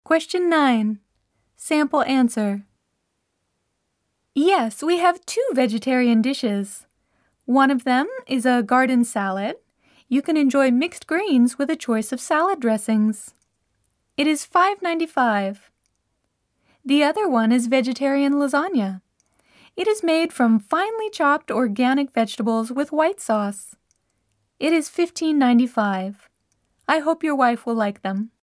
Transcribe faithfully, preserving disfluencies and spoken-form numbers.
Question nine. Sample answer. Yes, we have two vegetarian dishes. One of them is a garden salad. You can enjoy mixed greens with a choice of salad dressings. It is five dollars and ninety-five cents. The other one is vegetarian lasagna. It is made from finely chopped organic vegetables with white sauce. It is fifteen dollars and ninety-five cents. I hope your wife will like them.